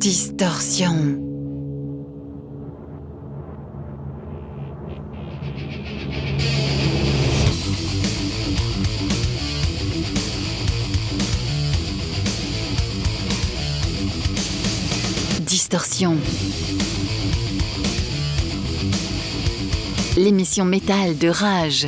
Distorsion. Distorsion. L'émission métal de Rage.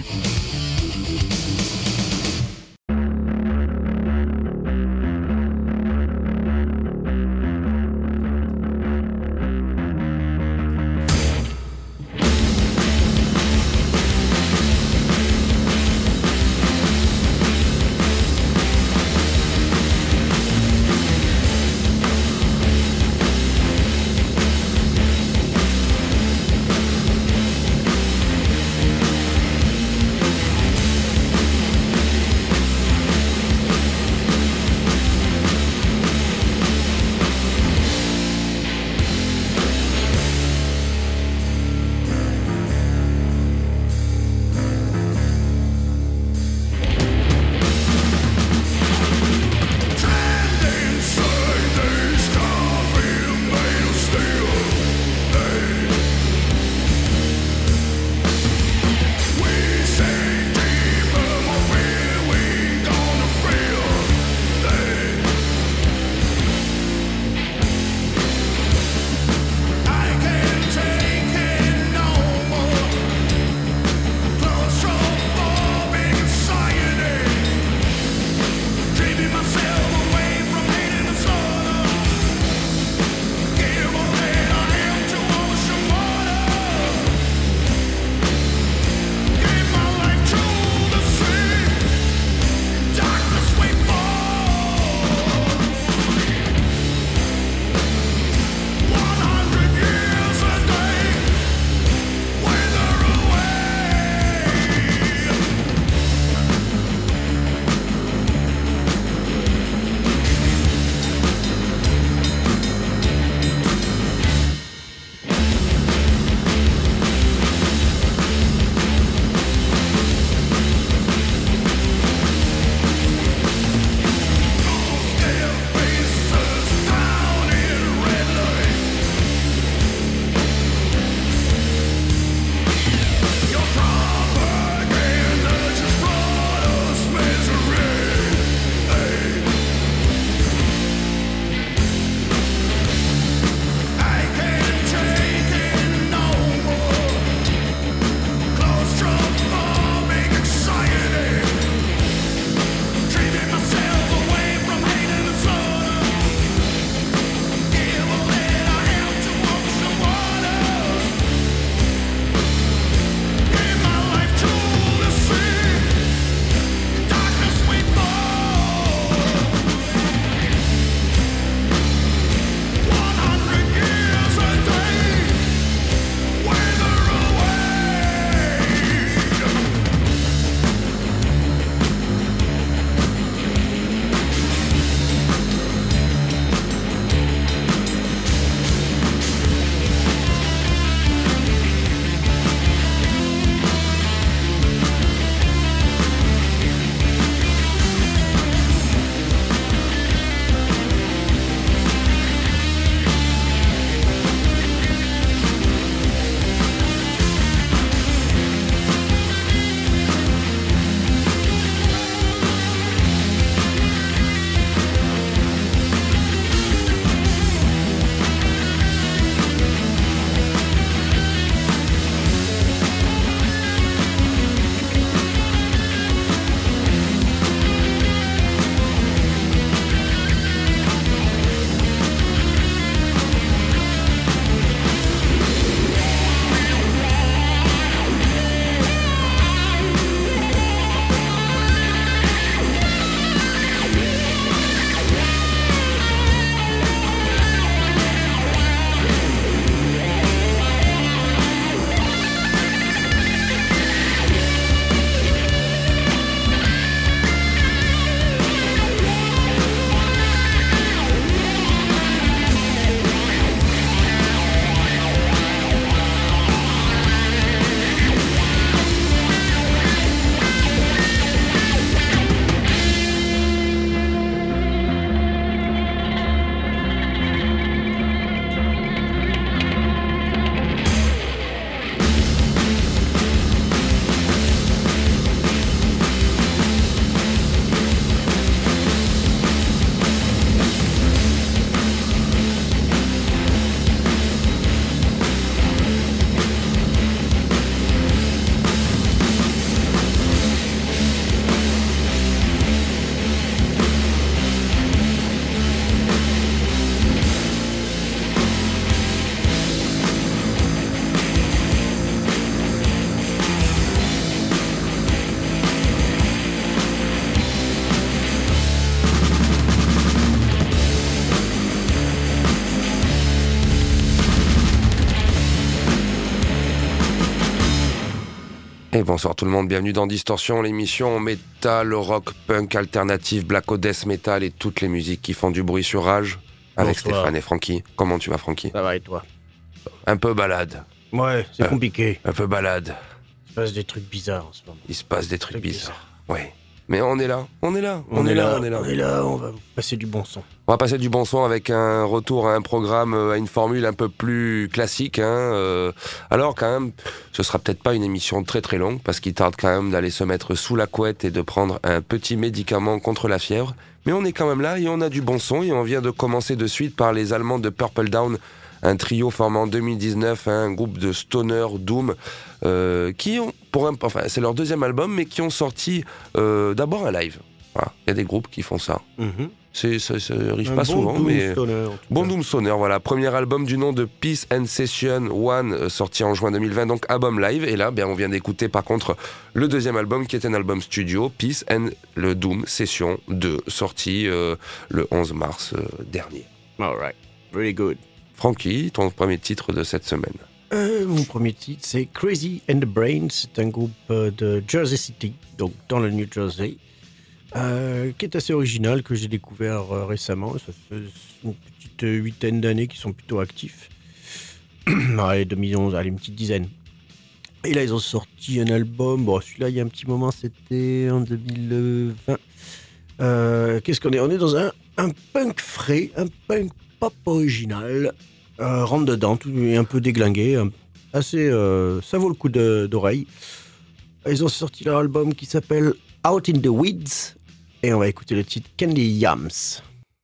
Et bonsoir tout le monde, bienvenue dans Distorsion, l'émission métal, rock, punk, alternative, black ou death metal et toutes les musiques qui font du bruit sur Rage. Avec Bonsoir. Stéphane et Francky. Comment tu vas, Francky? Ça va et toi? Un peu balade. Ouais, c'est compliqué. Un peu balade. Il se passe des trucs bizarres en ce moment. Il se passe des trucs bizarres. Ouais. Mais on est là. On est là, on on va passer du bon son. On va passer du bon son avec un retour à un programme, à une formule un peu plus classique. Alors quand même, ce sera peut-être pas une émission très très longue, parce qu'il tarde quand même d'aller se mettre sous la couette et de prendre un petit médicament contre la fièvre. Mais on est quand même là et on a du bon son, et on vient de commencer de suite par les Allemands de Purple Dawn, un trio formé en 2019, un groupe de stoner doom, qui ont, c'est leur deuxième album, mais qui ont sorti d'abord un live. Voilà. Il y a des groupes qui font ça. Ça arrive pas souvent, mais bon doom stoner, voilà. Premier album du nom de Peace and Session 1, sorti en juin 2020, donc album live. Et là, on vient d'écouter par contre le deuxième album, qui est un album studio, Peace and le Doom Session 2, sorti le 11 mars dernier. Alright, really good. Francky, ton premier titre de cette semaine? Mon premier titre, c'est Crazy and the Brain. C'est un groupe de Jersey City, donc dans le New Jersey, qui est assez original, que j'ai découvert récemment. Ça fait une petite huitaine d'années qu'ils sont plutôt actifs. Allez, 2011, allez, une petite dizaine. Et là, ils ont sorti un album. Bon, celui-là, il y a un petit moment, c'était en 2020. Qu'est-ce qu'on est? On est dans un punk frais, un punk pop original. Rentre dedans, tout est un peu déglingué. Assez, ça vaut le coup d'oreille. Ils ont sorti leur album qui s'appelle Out in the Weeds. Et on va écouter le titre Candy Yams.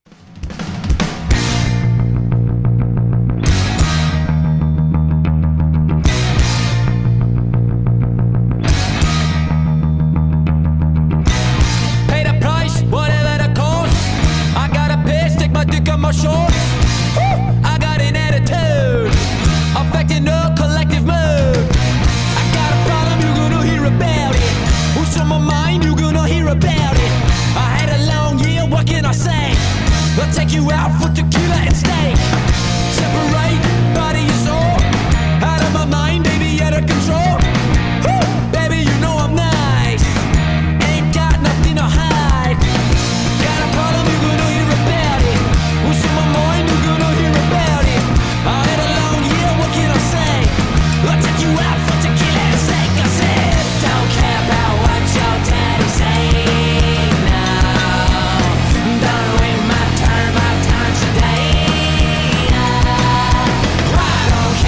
Pay the price, whatever the cost. I got a pay, stick my dick on my shorts. Woo! I got an attitude, affecting the collective mood. I got a problem, you're gonna hear about it. What's on my mind, you're gonna hear about it. I had a long year, what can I say? I'll take you out for tequila and steak. Separate body and soul. Out of my mind, baby, out of control. Woo! Baby, you know I'm nice. Ain't got nothing to hide. Got a problem, you're gonna hear about it. What's on my mind, you're gonna hear about it. I had a long year, what can I say? I'll take you out for tequila and steak. I said, don't care about what your daddy say. No, don't wait my turn today. I don't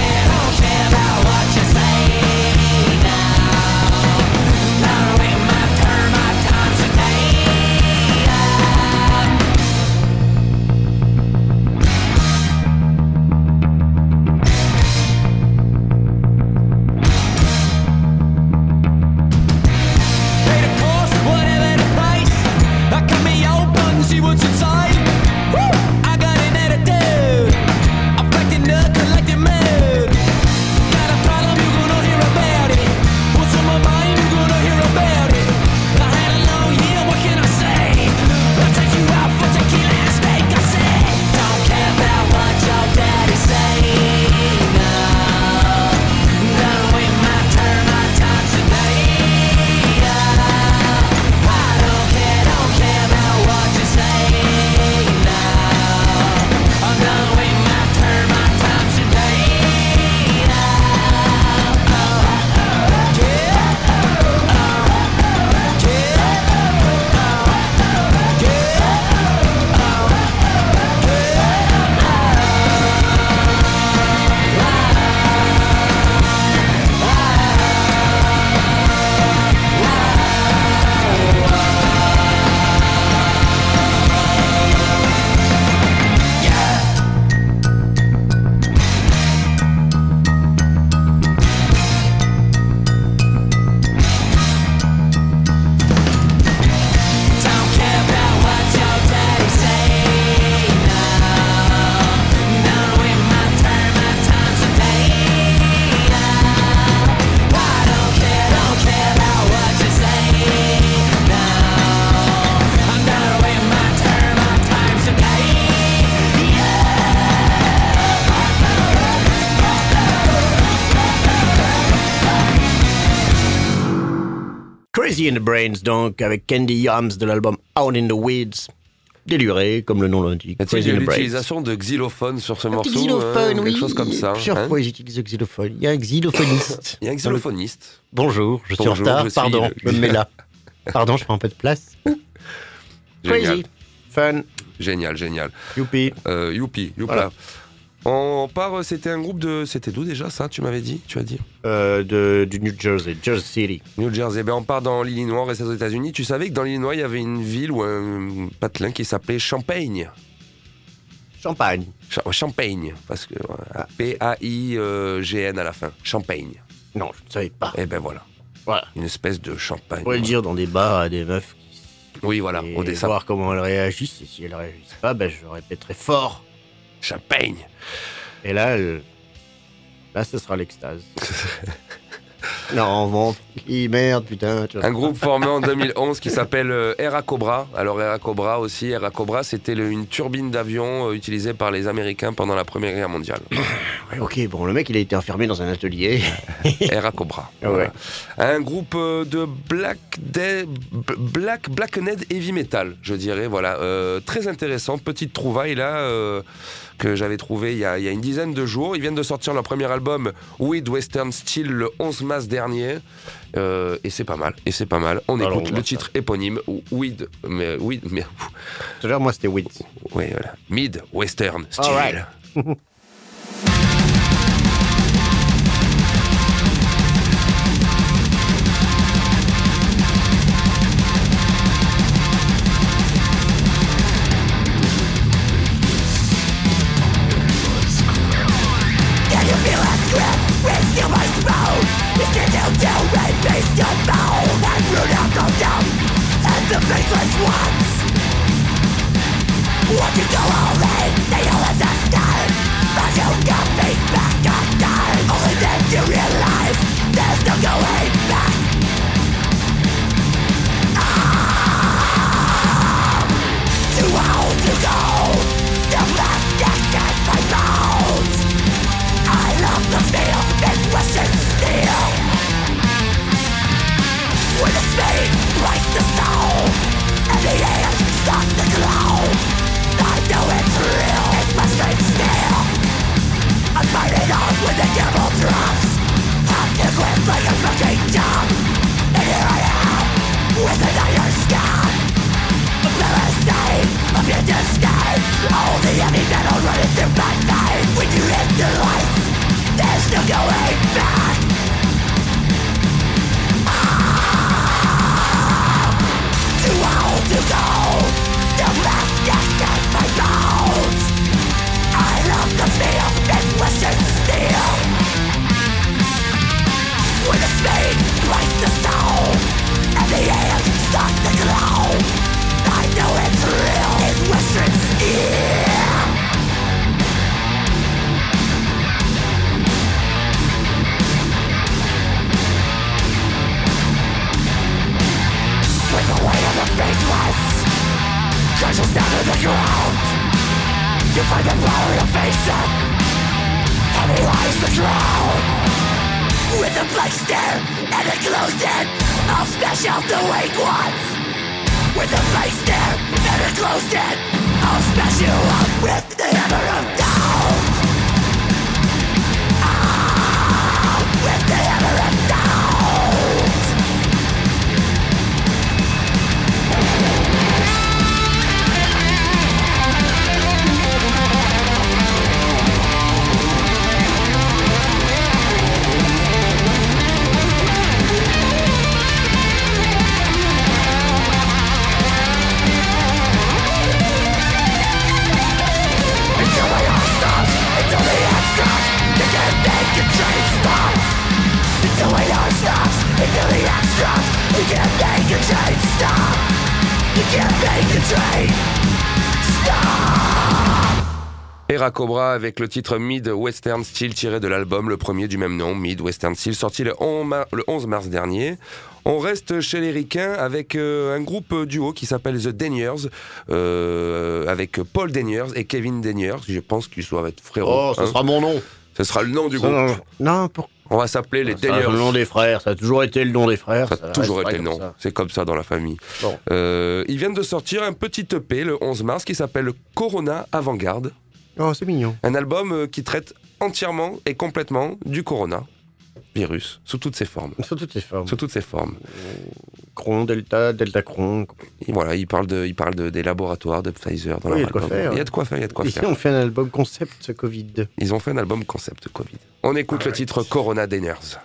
Crazy and the Brains, donc, avec Candy Yams de l'album Out in the Weeds. Déluré, comme le nom l'indique. Y a-t-il de l'utilisation de xylophone sur ce morceau, xylophone, oui. quelque chose comme ça. Plusieurs fois, ils utilisent le xylophone. Il y a un xylophoniste. Il y a un xylophoniste. Bonjour, je suis en retard. Pardon, je me mets là. Pardon, je prends un peu de place. Crazy, fun. Génial. Youpi. Youpi. Voilà. On part, c'était un groupe de... C'était d'où déjà ça, tu m'avais dit, Du New Jersey, Jersey City. New Jersey. Ben, on part dans l'Illinois, on reste aux États-Unis. Tu savais que dans l'Illinois, il y avait une ville ou un patelin qui s'appelait Champaign. Champagne. Champaign, parce que Paign à la fin. Champaign. Non, je ne savais pas. Et ben voilà. Voilà. Une espèce de champagne. On pourrait le dire dans des bars à des meufs. Oui, voilà. Et au dessin. voir comment elles réagissent. Et si elles ne réagissent pas, ben, je répéterai fort. Champagne. Et là, ce sera l'extase. Non, bon, merde, putain. Un groupe formé en 2011 qui s'appelle Era Cobra. Alors Era Cobra, c'était une turbine d'avion utilisée par les Américains pendant la Première Guerre mondiale. Ouais, ok, bon, le mec, il a été enfermé dans un atelier. Era Cobra. Ah ouais. Un groupe de blackened heavy metal, je dirais. Voilà, très intéressant. Petite trouvaille là. Que j'avais trouvé il y a une dizaine de jours. Ils viennent de sortir leur premier album Weed Western Steel le 11 mars dernier. Et c'est pas mal. On écoute le titre éponyme, Weed. Tout à l'heure, moi, c'était Weed. Oui, voilà. Mid Western Steel. All right. Era Cobra avec le titre Mid Western Steel tiré de l'album, le premier du même nom, Mid Western Steel, sorti le 11 mars dernier. On reste chez les Ricains avec un groupe duo qui s'appelle The Deniers, avec Paul Deniers et Kevin Deniers. Je pense qu'ils doivent être frérots. Oh, ce sera mon nom. Ce sera le nom du groupe. Non, On va s'appeler les C'est Deniers. le nom des frères, ça a toujours été le nom des frères. Ça a toujours été le nom. Ça. C'est comme ça dans la famille. Bon. Ils viennent de sortir un petit EP le 11 mars qui s'appelle Corona Avant-Garde. Oh, c'est mignon. Un album qui traite entièrement et complètement du coronavirus, sous toutes ses formes. Sur toutes les formes. Sous toutes ses formes. Cron, Delta, Delta Cron. Et voilà, il parle des laboratoires de Pfizer dans Oui, leur il y a de quoi album. faire. Il y a de quoi faire, il y a de quoi Ici, faire. on fait un album concept Covid. Ils ont fait un album concept Covid. On écoute le titre Corona Deniers.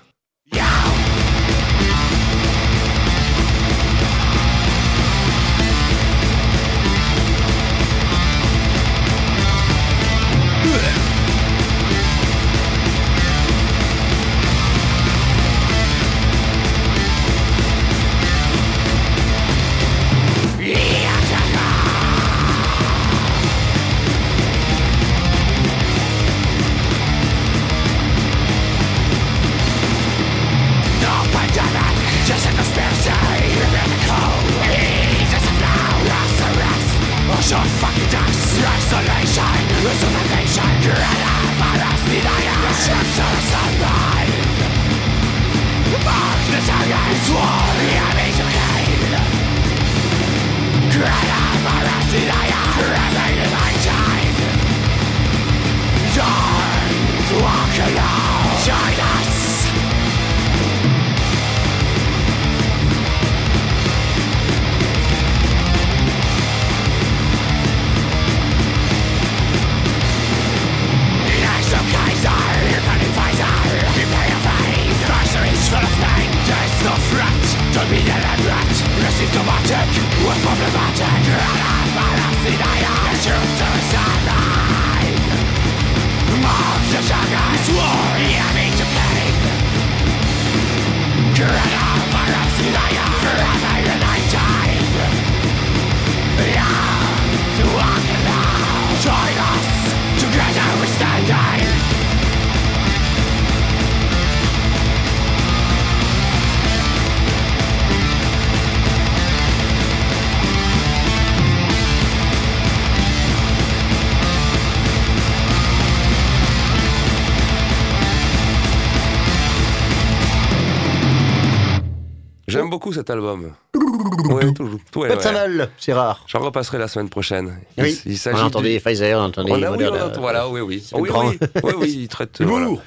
J'aime beaucoup cet album. Ouais, toujours. Pas de sandales, c'est rare. J'en repasserai la semaine prochaine. Oui, Il on s'agit entendait Pfizer, on entendait Moderna. voilà, oui. C'est grand. Oui, il traite. Humour.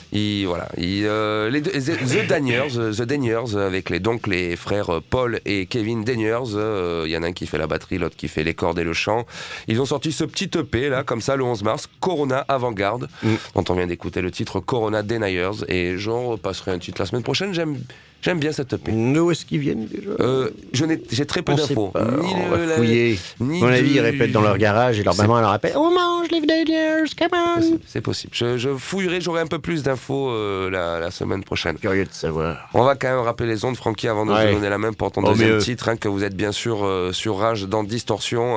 The Deniers, avec les frères Paul et Kevin Deniers. Il y en a un qui fait la batterie, l'autre qui fait les cordes et le chant. Ils ont sorti ce petit EP là, comme ça, le 11 mars, Corona Avant-Garde, dont on vient d'écouter le titre Corona Deniers. Et j'en repasserai un titre la semaine prochaine. J'aime bien cette EP. D'où est-ce qu'ils viennent déjà J'ai très peu d'infos. On va fouiller. À mon avis, ils répètent dans leur garage et leur maman leur répète « On mange les Deniers, come on !» C'est possible. Je fouillerai, j'aurai un peu plus d'infos la semaine prochaine. Curieux de savoir. On va quand même rappeler les ondes, Francky, avant de te donner la main pour ton deuxième titre, que vous êtes bien sûr sur Rage dans Distorsion,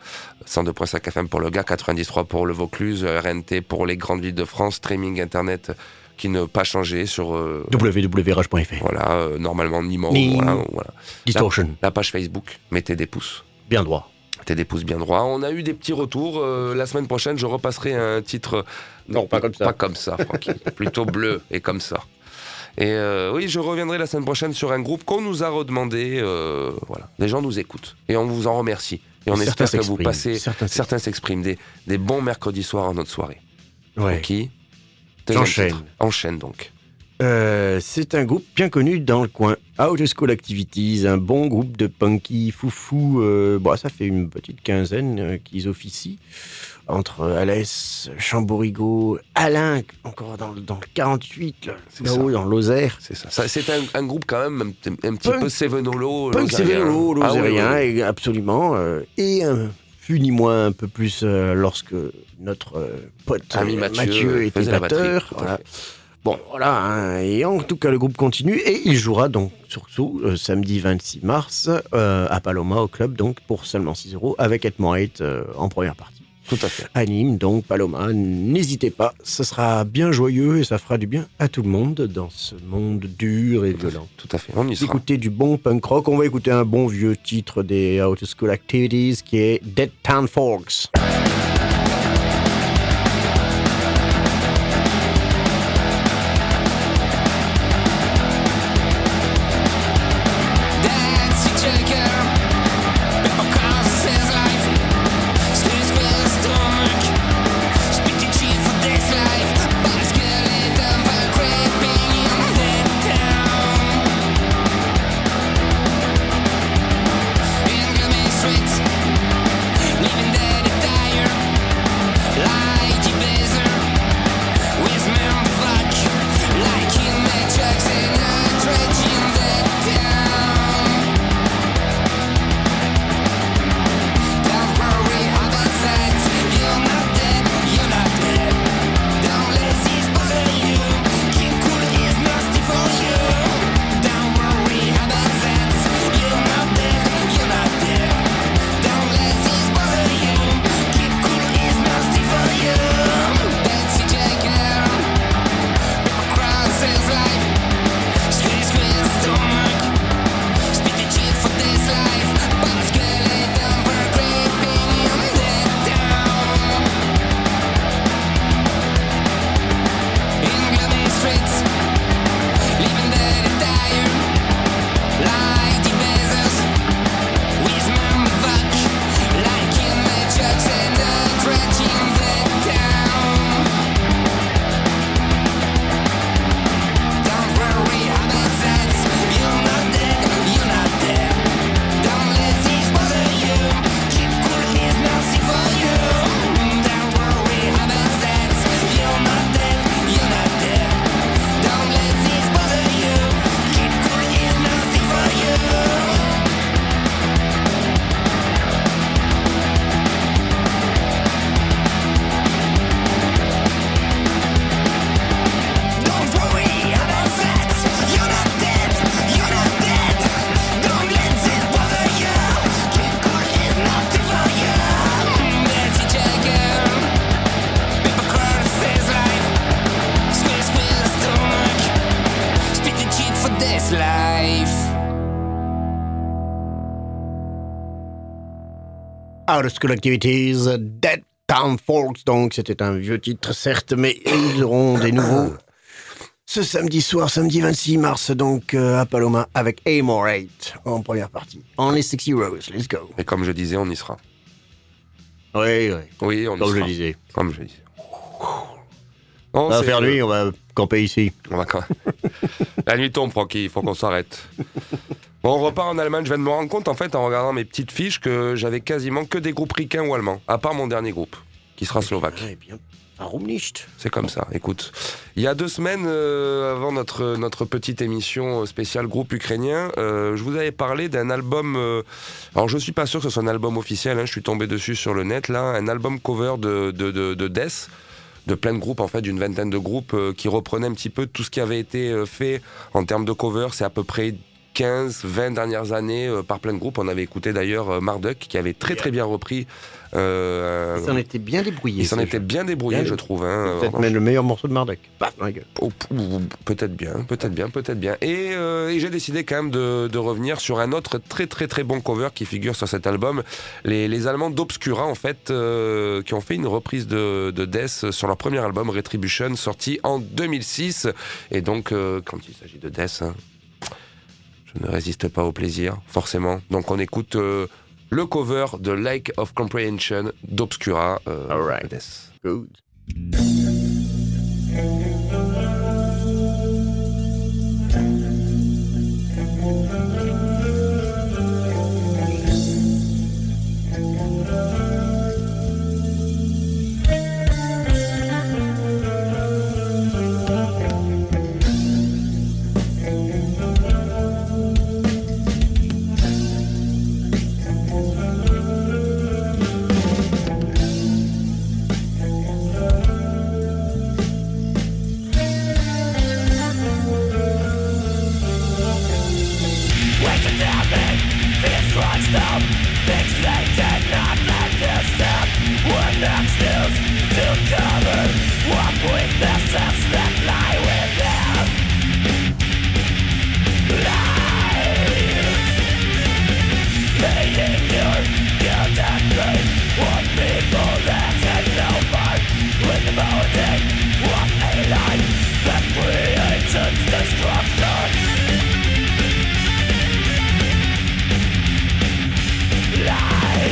102.5 FM pour le Gard, 93 pour le Vaucluse, RNT pour les grandes villes de France, streaming internet qui ne pas changé sur www.rage.fr. Voilà, normalement Nimo. Voilà. Distortion. La page Facebook, mettez des pouces. Bien droit. Mettez des pouces bien droits. On a eu des petits retours. La semaine prochaine, je repasserai un titre. Non, pas comme ça. Pas comme ça, Francky. Plutôt bleu et comme ça. Et oui, je reviendrai la semaine prochaine sur un groupe qu'on nous a redemandé. Voilà. Les gens nous écoutent et on vous en remercie. Et on espère que vous passez. Certains s'expriment. Des bons mercredis soirs en notre soirée. Ouais. Francky, Enchaîne donc. C'est un groupe bien connu dans le coin. Out of School Activities, un bon groupe de punky foufou. Ça fait une petite quinzaine qu'ils officient. Entre Alès, Chamborigo, Alain, encore dans le 48, là-haut, dans l'Ozère. C'est ça. C'est un groupe quand même un petit peu Sévenolo. Punk Sévenolo, Lozérien, absolument. Et fut ni moins un peu plus lorsque notre pote ami Mathieu était batteur. Voilà. Bon, voilà, et en tout cas, le groupe continue, et il jouera donc, surtout, samedi 26 mars, à Paloma, au club, donc, pour seulement 6 €, avec Ed Moite en première partie. Tout à fait. Anime, donc, Paloma, n'hésitez pas, ce sera bien joyeux, et ça fera du bien à tout le monde, dans ce monde dur et violent. Tout à fait, on y sera. Écoutez du bon punk rock, on va écouter un bon vieux titre des Out of School Activities, qui est Dead Town Forks. Out of School Activities, Dead Town Folks, donc c'était un vieux titre certes, mais ils auront des nouveaux ce samedi soir, samedi 26 mars, donc à Paloma avec Amorate en première partie. Only 60 Rose, let's go. Et comme je disais, on y sera. Oui, Oui, on y comme sera. je disais. Comme je disais. Non, On va c'est- faire nuit, on va camper ici. On va quand La nuit tombe, Francky, il faut qu'on s'arrête. Bon, on repart en Allemagne. Je viens de me rendre compte, en fait, en regardant mes petites fiches, que j'avais quasiment que des groupes ricains ou allemands, à part mon dernier groupe, qui sera slovaque. Eh bien, warum nicht? C'est comme ça, écoute. Il y a 2 semaines, avant notre petite émission spéciale groupe ukrainien, je vous avais parlé d'un album... alors, je suis pas sûr que ce soit un album officiel, hein, je suis tombé dessus sur le net, là, un album cover de Death, de plein de groupes, en fait, d'une vingtaine de groupes qui reprenaient un petit peu tout ce qui avait été fait en termes de cover. C'est à peu près 15-20 dernières années par plein de groupes. On avait écouté d'ailleurs Marduk qui avait très très bien repris. Il s'en était bien débrouillé. Il s'en était bien débrouillé, je trouve. Hein. Peut-être même le meilleur morceau de Marduk. Paf, dans la gueule. Peut-être bien. Et j'ai décidé quand même de revenir sur un autre très très très bon cover qui figure sur cet album. Les Allemands d'Obscura, en fait, qui ont fait une reprise de Death sur leur premier album, Retribution, sorti en 2006. Et donc, quand il s'agit de Death, hein, je ne résiste pas au plaisir, forcément. Donc on écoute le cover de Lake of Comprehension d'Obscura. All right. Death. Good. Life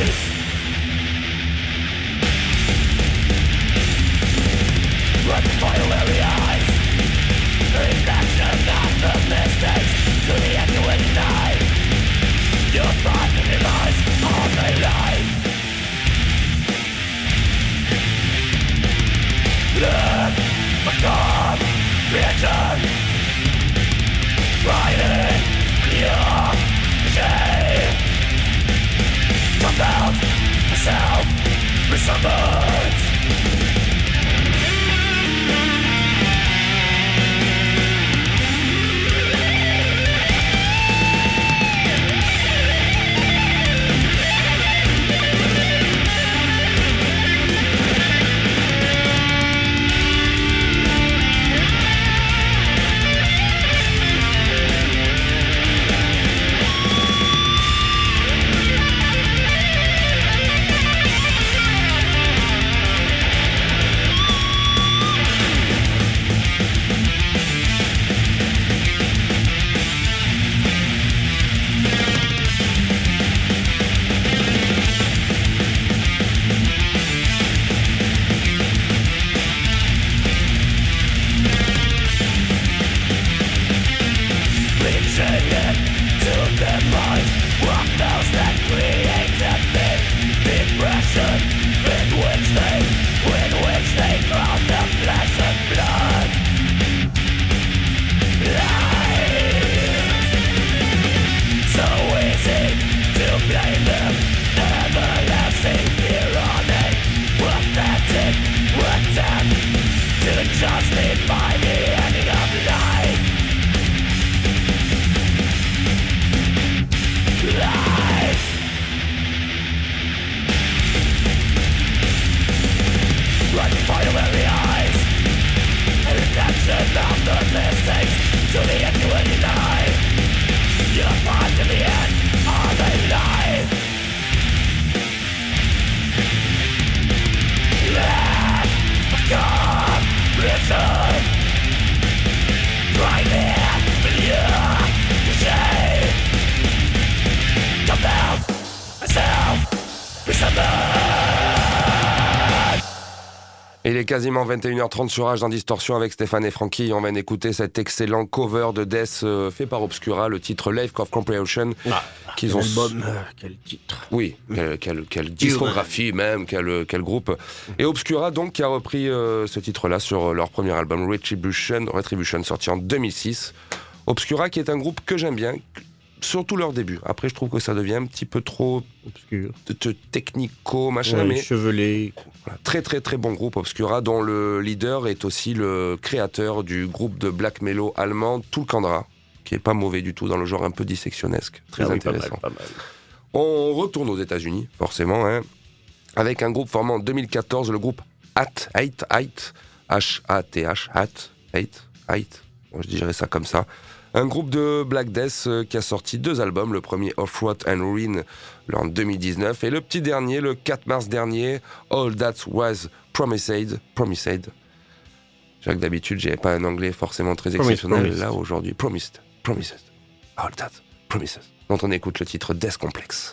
Il est quasiment 21h30 sur Rage dans Distorsion avec Stéphane et Francky. On vient d'écouter cet excellent cover de Death fait par Obscura, le titre Life of Comprehension. Quel album, quel titre. Oui, quelle discographie même, quel groupe. Et Obscura donc qui a repris ce titre-là sur leur premier album Retribution sorti en 2006. Obscura qui est un groupe que j'aime bien, surtout leur début. Après je trouve que ça devient un petit peu trop obscur, technico, machin, mais chevelé. Voilà, très très très bon groupe Obscura, dont le leader est aussi le créateur du groupe de black mellow allemand Tulkandra, qui est pas mauvais du tout dans le genre un peu dissectionnesque, très intéressant. Pas mal. On retourne aux États-Unis, forcément, hein, avec un groupe formé en 2014, le groupe H-A-T-H, je dirais ça comme ça. Un groupe de Black Death qui a sorti 2 albums, le premier Off-Road and Ruin en 2019 et le petit dernier, le 4 mars dernier, All That Was Promised. Jacques, d'habitude, j'avais pas un anglais forcément très exceptionnel. Promised. Là, aujourd'hui, Promised. All That Promises. Dont on écoute le titre Death Complex.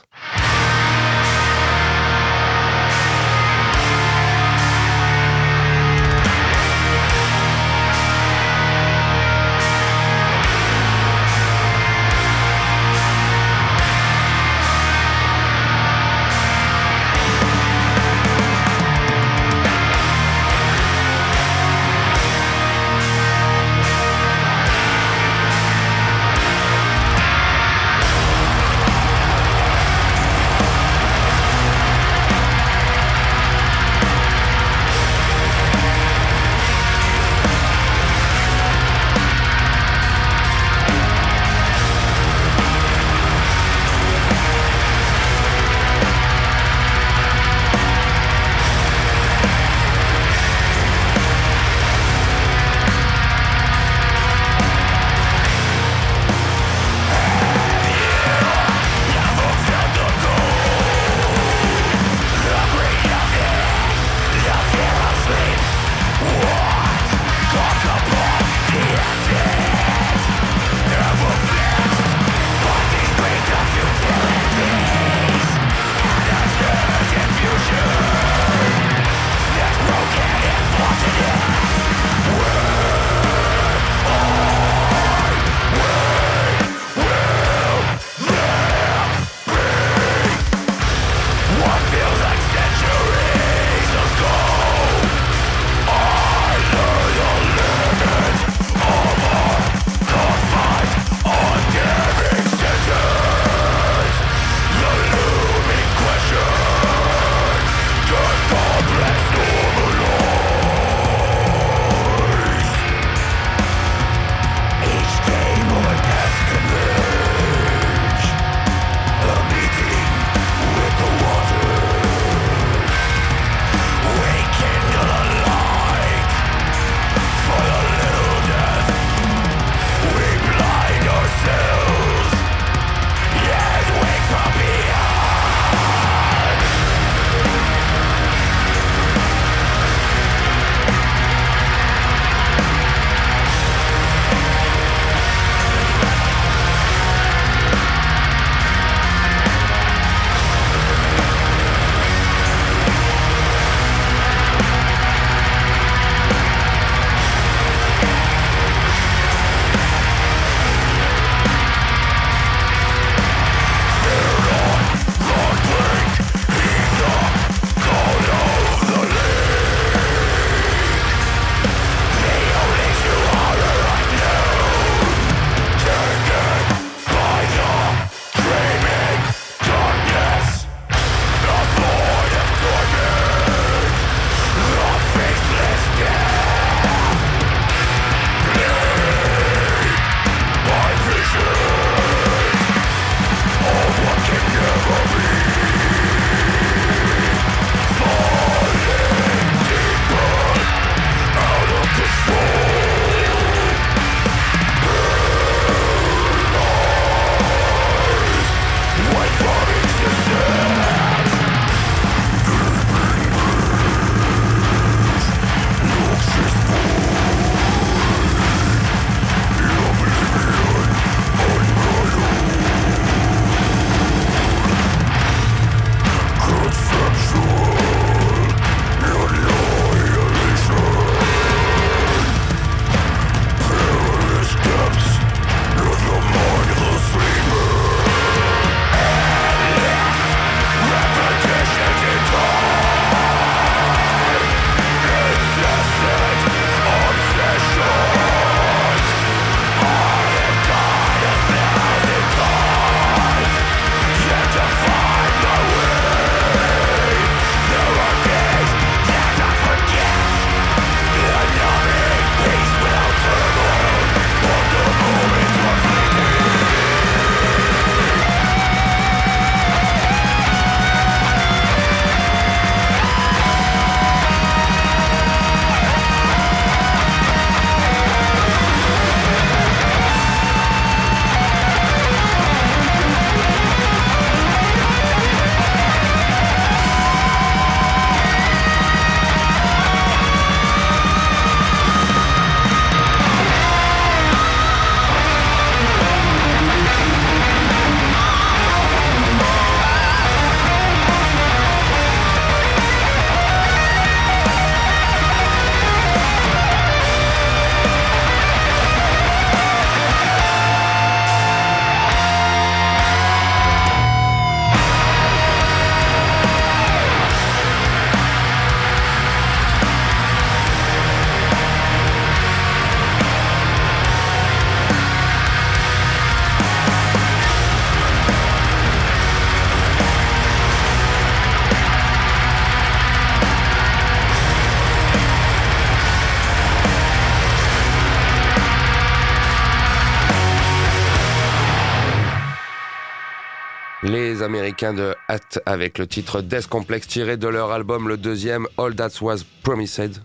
américains de Hat avec le titre Death Complex tiré de leur album, le deuxième, All That Was Promised.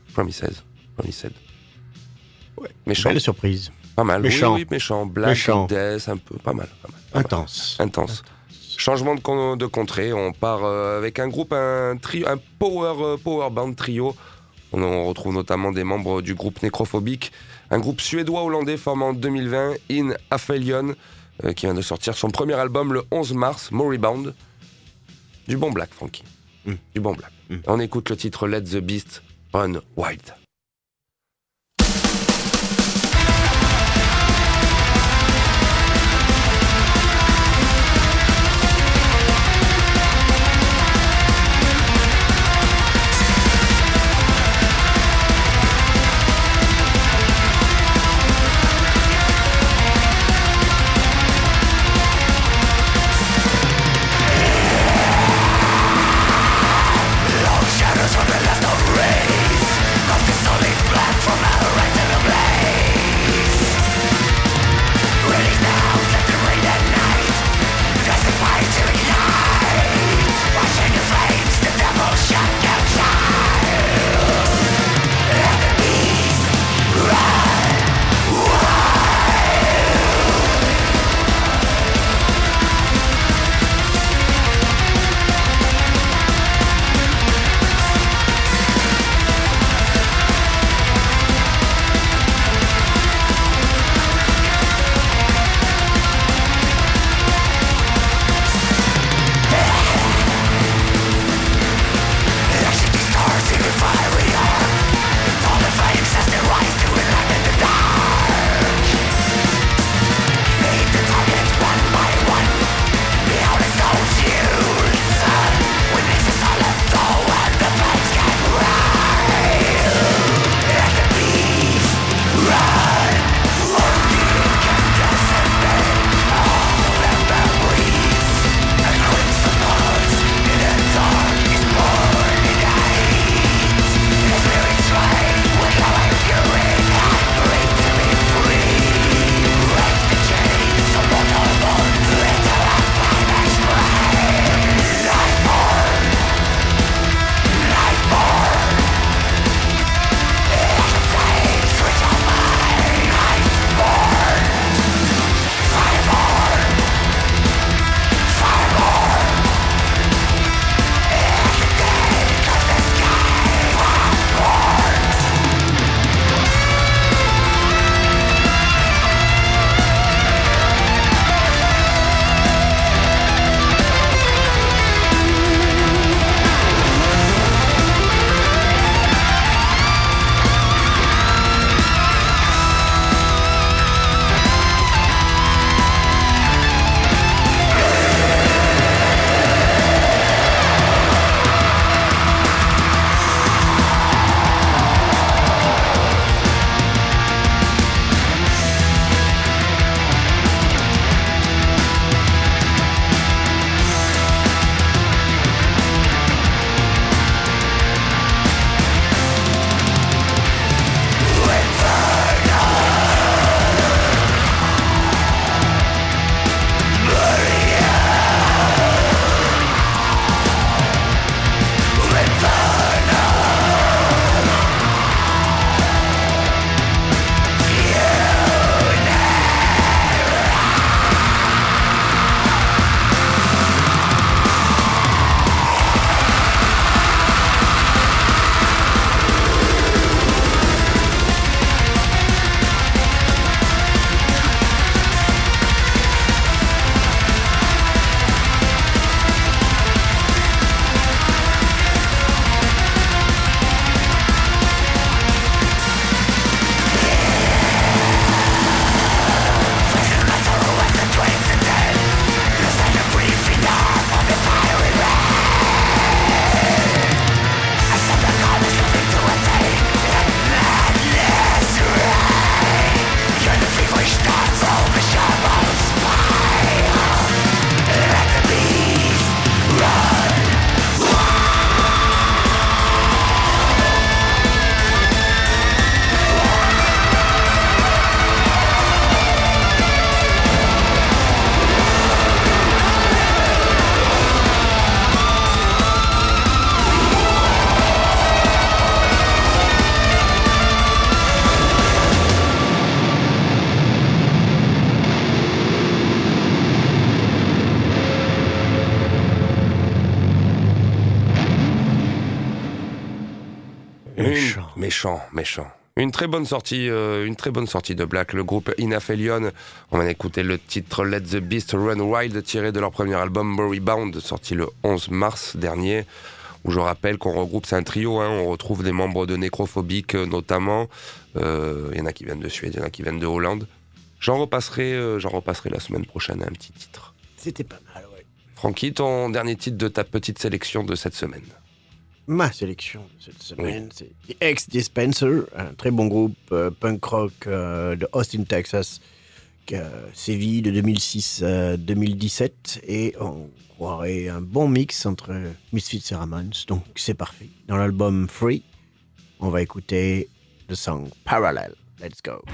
Ouais. Méchant. Belle surprise. Pas mal. Méchant. Oui, méchant. Black, Méchant. Death, un peu. Pas mal. Intense. Changement de contrée. On part avec un groupe, un power band trio. On retrouve notamment des membres du groupe Nécrophobique, un groupe suédois-hollandais formé en 2020, In Aphelion, qui vient de sortir son premier album le 11 mars, Moribund. Du bon black, Frankie. Du bon black. On écoute le titre Let the Beast Run Wild. Shadows from the last of rays, Méchant. Une très bonne sortie de Black. Le groupe Inaphelion, on va écouter le titre Let the Beast Run Wild, tiré de leur premier album Bury Bound, sorti le 11 mars dernier, où je rappelle qu'on regroupe, c'est un trio, on retrouve des membres de Nécrophobique notamment, il y en a qui viennent de Suède, il y en a qui viennent de Hollande. J'en repasserai la semaine prochaine un petit titre. C'était pas mal, ouais. Francky, ton dernier titre de ta petite sélection de cette semaine. Ma sélection de cette semaine, c'est The X-Dispenser, un très bon groupe punk rock de Austin, Texas, qui a sévi de 2006 à 2017, et on croirait un bon mix entre Misfits et Ramones, donc c'est parfait. Dans l'album Free, on va écouter le song Parallel. Let's go.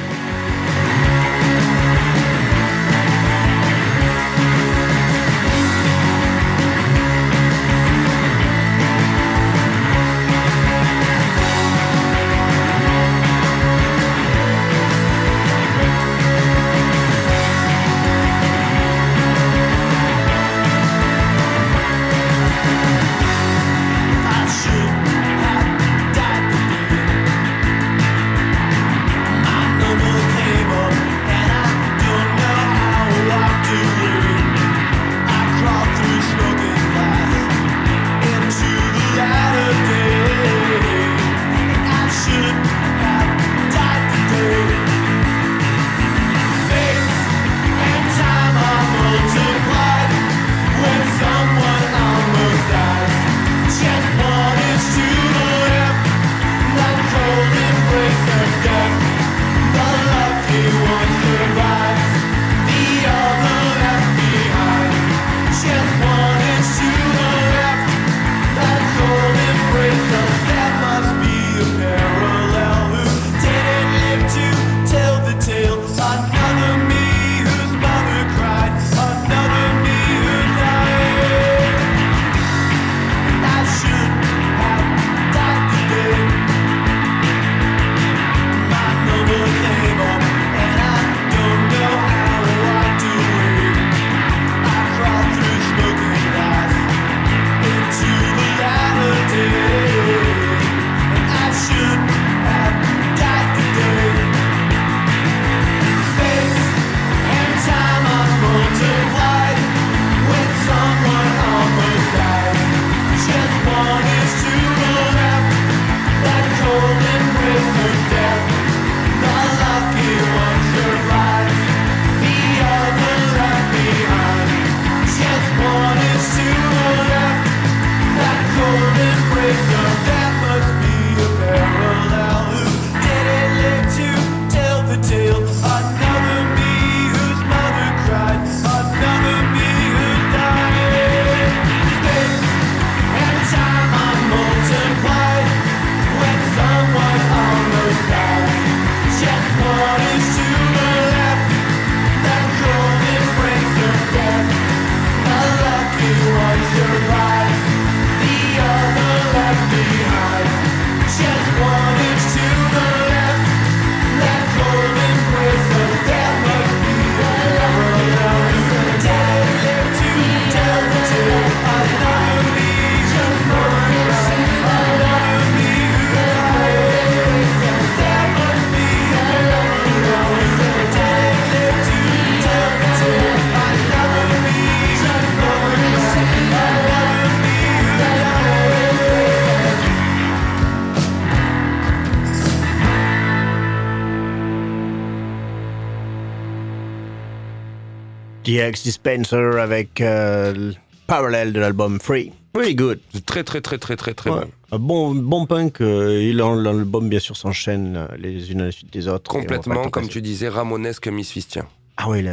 The X-Dispenser avec le Parallel de l'album Free. Really good. C'est très bon. Un bon punk, et l'album bien sûr s'enchaîne les unes à la suite des autres. Complètement, comme tu disais, ramonesque misfitien. Ah oui,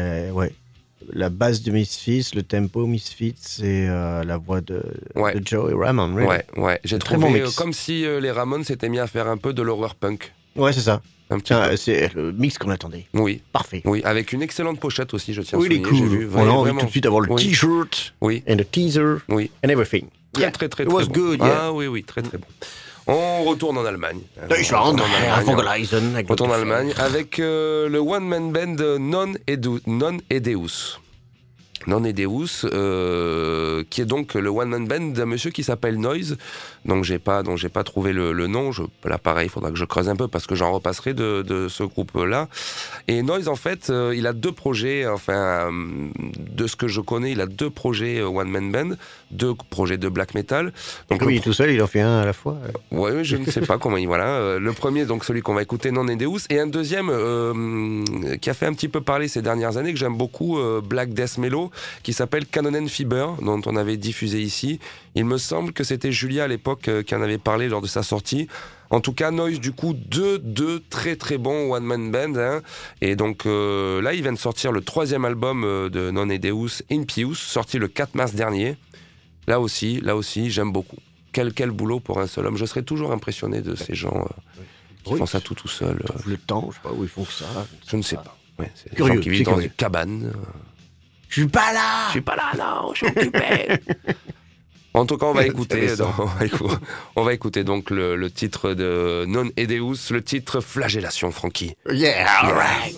la base de Misfits, le tempo Misfits et la voix de Joey Ramone. Really. Ouais. J'ai trouvé comme si les Ramones s'étaient mis à faire un peu de l'horror punk. Ouais, c'est ça. Peu. C'est le mix qu'on attendait. Oui. Parfait. Oui, avec une excellente pochette aussi, je tiens à souligner. Oui, il est cool. On a envie tout de suite d'avoir le t-shirt, and the teaser, and everything. Très It was bon. Good, yeah. Ah oui, très bon. On retourne en Allemagne. Deutschland, on retourne en Allemagne avec le one-man band Non Edeus. Non Deus, qui est donc le one-man band d'un monsieur qui s'appelle Noise, donc j'ai pas trouvé le nom. Là, pareil, il faudra que je creuse un peu parce que j'en repasserai de ce groupe-là. Et Noise, en fait, il a 2 projets, enfin, de ce que je connais, il a 2 projets one-man band, 2 projets de black metal. Donc, oui, tout seul, il en fait un à la fois. Ouais, je ne sais pas comment il... Voilà. Le premier, donc celui qu'on va écouter, Non Deus, et un deuxième qui a fait un petit peu parler ces dernières années, que j'aime beaucoup, Black Death Mellow, qui s'appelle Canon & Fiber, dont on avait diffusé ici. Il me semble que c'était Julia à l'époque qui en avait parlé lors de sa sortie. En tout cas, Noise, du coup, deux très très bons one-man band. Hein. Et donc là, il vient de sortir le 3e album de Non Deus, Impious, sorti le 4 mars dernier. Là aussi, j'aime beaucoup. Quel boulot pour un seul homme. Je serais toujours impressionné de ces gens qui font ça tout seul. Le temps, je sais pas où ils font ça. Je ne sais pas. Ouais, c'est des Curieux, gens qui vivent dans une cabane. Je suis pas là, non, je suis occupé. En tout cas, on va écouter donc le titre de Non Deus, le titre Flagellation, Francky. Yeah, all right.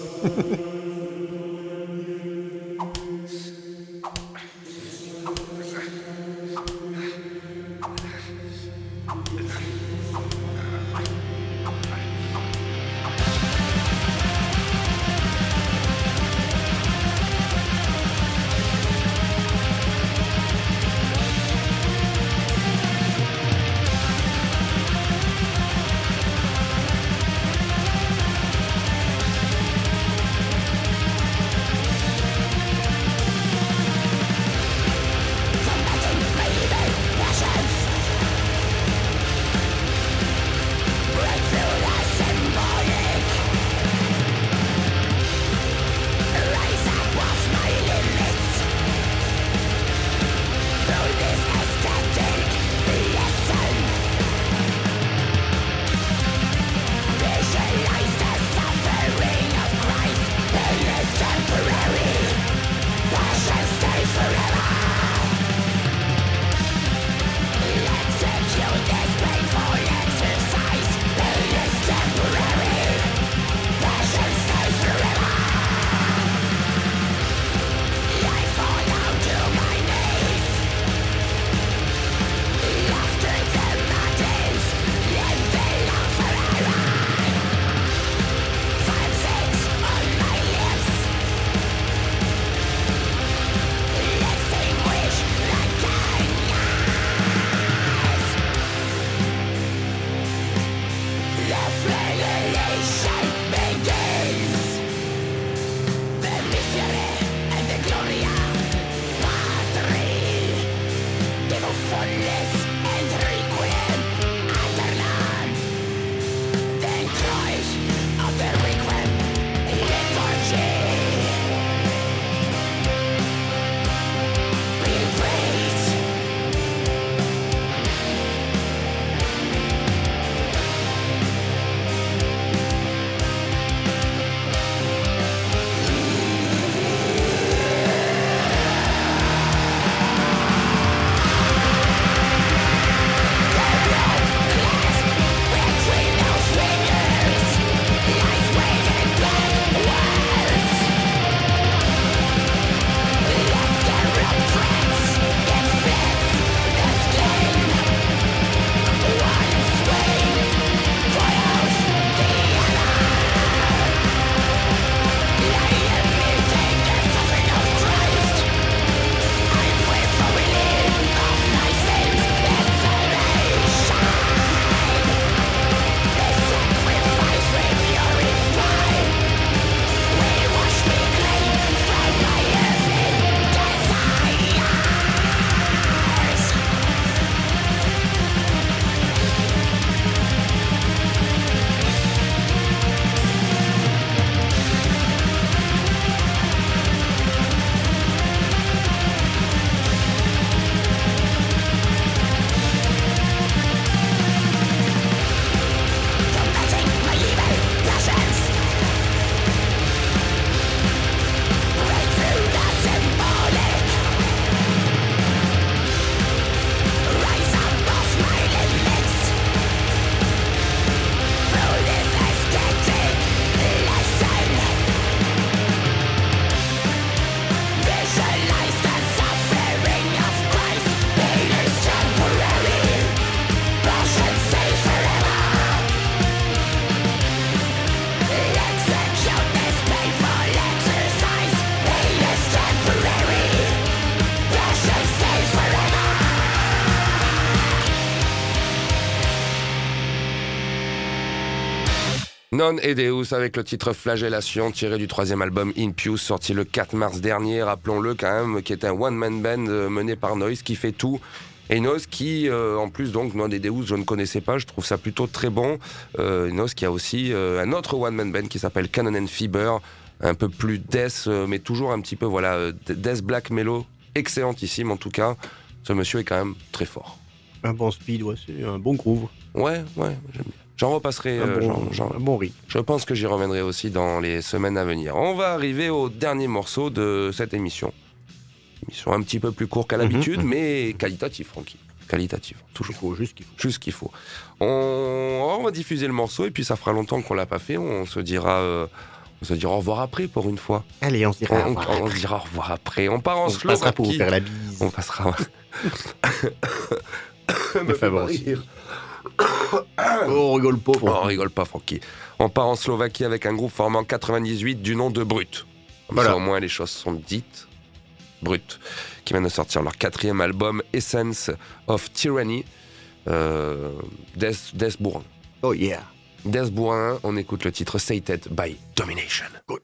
Non Edeus avec le titre Flagellation tiré du 3e album In Pius sorti le 4 mars dernier, rappelons-le quand même, qui est un one-man band mené par Noise qui fait tout. Et Noise qui, en plus donc, Non Edeus je ne connaissais pas, je trouve ça plutôt très bon. Noise qui a aussi un autre one-man band qui s'appelle Cannon and Fever, un peu plus death, mais toujours un petit peu death black mellow, excellentissime en tout cas. Ce monsieur est quand même très fort. Un bon speed, ouais, c'est un bon groove. Ouais, j'aime bien. J'en repasserai. Un bon rythme. Je pense que j'y reviendrai aussi dans les semaines à venir. On va arriver au dernier morceau de cette émission. Émission un petit peu plus courte qu'à l'habitude, mais qualitative, Francky. Qualitative, toujours. Juste ce qu'il faut. On va diffuser le morceau et puis ça fera longtemps qu'on l'a pas fait. On se dira au revoir après pour une fois. Allez, on se dira au revoir. On se dira au revoir après. On part en Slovaquie. On passera pour vous faire la bise. On passera. Me fait rire. Oh, on rigole pas, Francky. On rigole pas, Francky. On part en Slovaquie avec un groupe formé en 98 du nom de Brut. Voilà. Ça, au moins, les choses sont dites. Brut, qui vient de sortir leur 4e album, Essence of Tyranny. Death Bourrin. Oh yeah. Death Bourrin, on écoute le titre Sated by Domination. Good.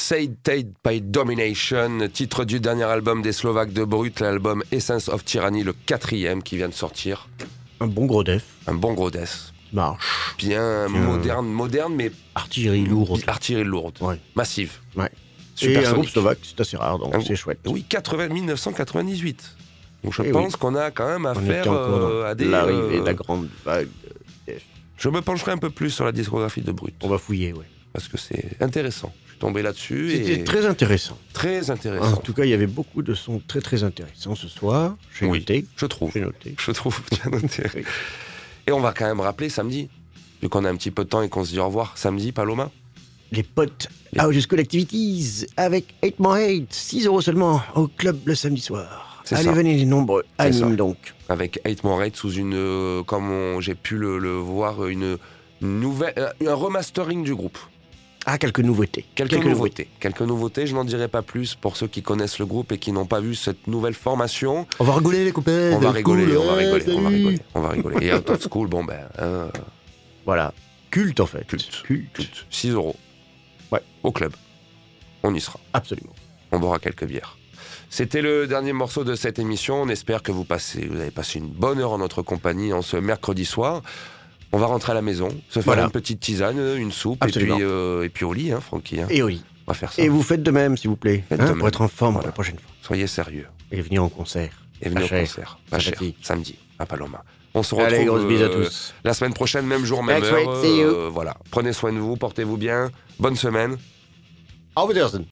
Unsated by Domination, titre du dernier album des Slovaques de Brut, l'album Essence of Tyranny, le 4e qui vient de sortir. Un bon gros def. Un bon gros death. Marche. Bien moderne, mais Artillerie lourde. artillerie lourde, Ouais. massive. Ouais. Super Et un groupe sonique. slovaque, c'est assez rare, donc c'est chouette. Oui, 1998. Donc je Eh pense qu'on a quand même On affaire était encore dans à des... l'arrivée de la grande vague. Je me pencherai un peu plus sur la discographie de Brut, On va fouiller, ouais. parce que c'est intéressant. Je suis tombé là-dessus C'était et très intéressant. très En intéressant. tout cas, il y avait beaucoup de sons très très intéressants ce soir. J'ai Oui. noté. Je trouve. J'ai noté. Je trouve bien noté. Oui. Et on va quand même rappeler samedi, vu qu'on a un petit peu de temps et qu'on se dit au revoir. Samedi, Paloma. Les potes Out School Activities avec 8 More Hate, 6 € seulement au club le samedi soir. C'est Allez, ça. venez les nombreux, C'est anime ça. donc. Avec 8 More Hate sous une, j'ai pu le voir, une nouvelle, un remastering du groupe. Ah, quelques nouveautés. Quelques nouveautés, je n'en dirai pas plus pour ceux qui connaissent le groupe et qui n'ont pas vu cette nouvelle formation. On va rigoler les copains. On va rigoler. Salut. Et Out of School, bon ben, Voilà. Culte en fait. culte. 6 €. Ouais. Au club. On y sera. Absolument. On boira quelques bières. C'était le dernier morceau de cette émission. On espère que vous avez passé une bonne heure en notre compagnie en ce mercredi soir. On va rentrer à la maison, se faire Voilà. une petite tisane, une soupe, Absolument. et puis au lit, hein, Francky. Hein. Et au lit. On va faire ça. Et vous faites de même, s'il vous plaît. Faites de même. Pour être en forme Voilà. la prochaine fois. Soyez sérieux. Et venez en concert. Et venez Pas au cher. concert. Pas cher. Sympathique. Samedi, à Paloma. On se retrouve Allez, grosse bise à tous. la semaine prochaine, même jour, même Next heure. week, see you. Voilà. Prenez soin de vous, portez-vous bien. Bonne semaine. Auf Wiedersehen.